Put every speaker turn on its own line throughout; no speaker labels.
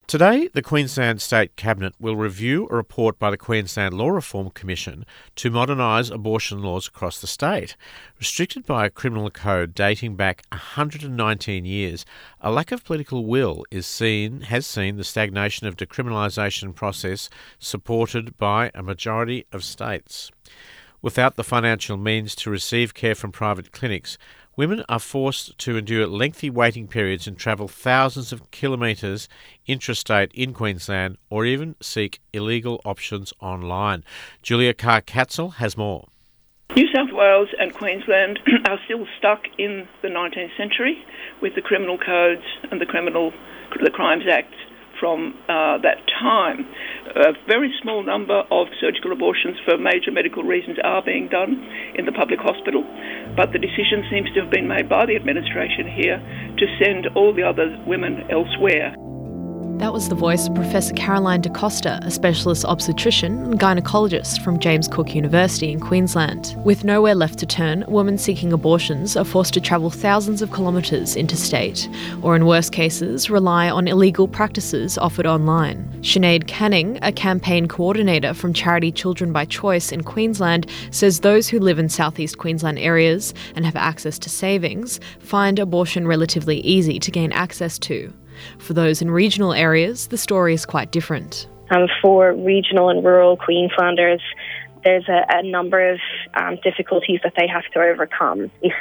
Today, the Queensland State Cabinet will review a report by the Queensland Law Reform Commission to modernise abortion laws across the state. Restricted by a criminal code dating back 119 years, a lack of political will has seen the stagnation of decriminalisation process supported by a majority of states. Without the financial means to receive care from private clinics, women are forced to endure lengthy waiting periods and travel thousands of kilometres intrastate in Queensland or even seek illegal options online. Julia Carr-Katzel has more.
New South Wales and Queensland are still stuck in the 19th century with the criminal codes and the Crimes Act from that time. A very small number of surgical abortions for major medical reasons are being done in the public hospital, but the decision seems to have been made by the administration here to send all the other women elsewhere.
That was the voice of Professor Caroline Da Costa, a specialist obstetrician and gynaecologist from James Cook University in Queensland. With nowhere left to turn, women seeking abortions are forced to travel thousands of kilometres interstate, or in worse cases, rely on illegal practices offered online. Sinead Canning, a campaign coordinator from charity Children by Choice in Queensland, says those who live in southeast Queensland areas and have access to savings find abortion relatively easy to gain access to. For those in regional areas, the story is quite different.
For regional and rural Queenslanders, there's a number of difficulties that they have to overcome. If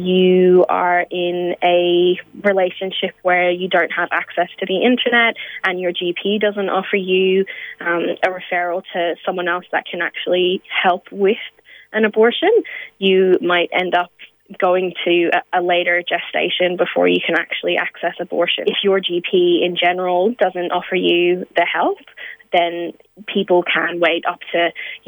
you are in a relationship where you don't have access to the internet and your GP doesn't offer you a referral to someone else that can actually help with an abortion, you might end up going to a later gestation before you can actually access abortion. If your GP in general doesn't offer you the help, then people can wait up to,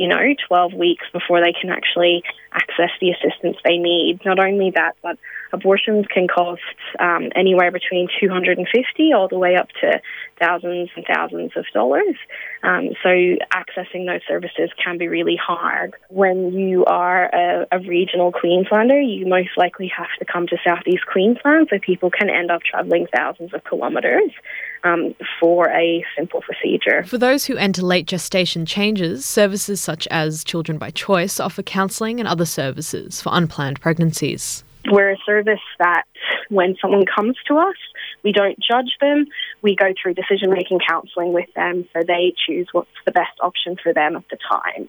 12 weeks before they can actually access the assistance they need. Not only that, but abortions can cost anywhere between $250 all the way up to thousands and thousands of dollars. So accessing those services can be really hard. When you are a regional Queenslander, you most likely have to come to southeast Queensland, so people can end up travelling thousands of kilometres for a simple procedure.
For those who enter late gestation changes, services such as Children by Choice offer counselling and other services for unplanned pregnancies.
We're a service that when someone comes to us, we don't judge them. We go through decision-making counselling with them so they choose what's the best option for them at the time.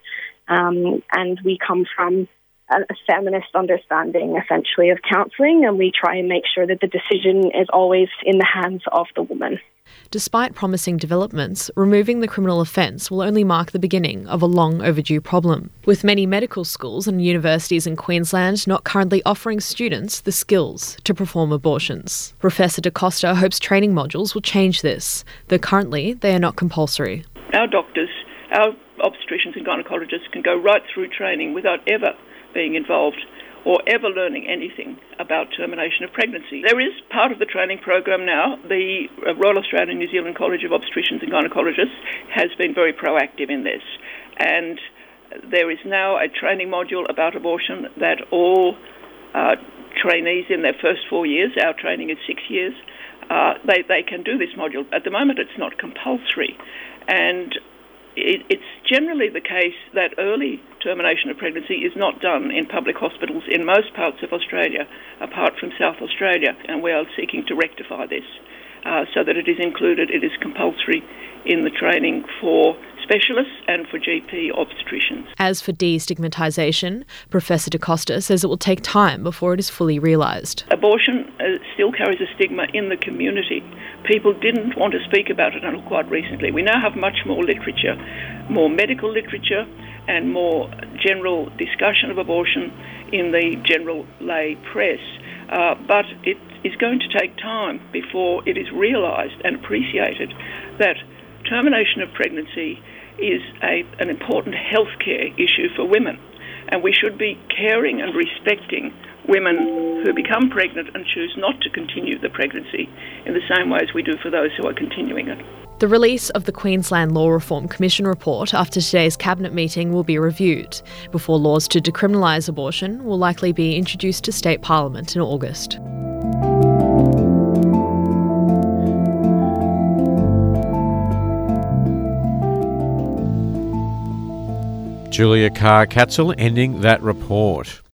And we come from a feminist understanding, essentially, of counselling, and we try and make sure that the decision is always in the hands of the woman.
Despite promising developments, removing the criminal offence will only mark the beginning of a long overdue problem, with many medical schools and universities in Queensland not currently offering students the skills to perform abortions. Professor Da Costa hopes training modules will change this, though currently they are not compulsory.
Our doctors, our obstetricians and gynaecologists can go right through training without ever being involved or ever learning anything about termination of pregnancy. There is part of the training program now. The Royal Australian and New Zealand College of Obstetricians and Gynaecologists has been very proactive in this. And there is now a training module about abortion that all trainees in their first 4 years, our training is 6 years, they can do this module. At the moment it's not compulsory. And it's generally the case that early termination of pregnancy is not done in public hospitals in most parts of Australia, apart from South Australia, and we are seeking to rectify this so that it is included, it is compulsory in the training for specialists and for GP obstetricians.
As for destigmatisation, Professor Da Costa says it will take time before it is fully realised.
Abortion still carries a stigma in the community. People didn't want to speak about it until quite recently. We now have much more literature, more medical literature and more general discussion of abortion in the general lay press. But it is going to take time before it is realised and appreciated that termination of pregnancy is an important healthcare issue for women, and we should be caring and respecting women who become pregnant and choose not to continue the pregnancy in the same way as we do for those who are continuing it.
The release of the Queensland Law Reform Commission report after today's Cabinet meeting will be reviewed, before laws to decriminalise abortion will likely be introduced to State Parliament in August.
Julia Carr-Katzel ending that report.